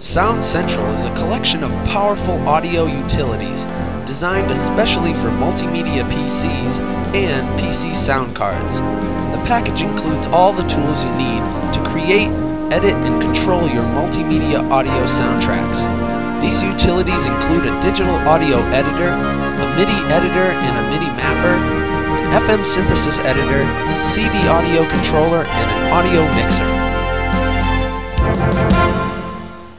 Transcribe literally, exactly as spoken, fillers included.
Sound Central is a collection of powerful audio utilities designed especially for multimedia P Cs and P C sound cards. The package includes all the tools you need to create, edit, and control your multimedia audio soundtracks. These utilities include a digital audio editor, a MIDI editor and a MIDI mapper, an F M synthesis editor, C D audio controller, and an audio mixer.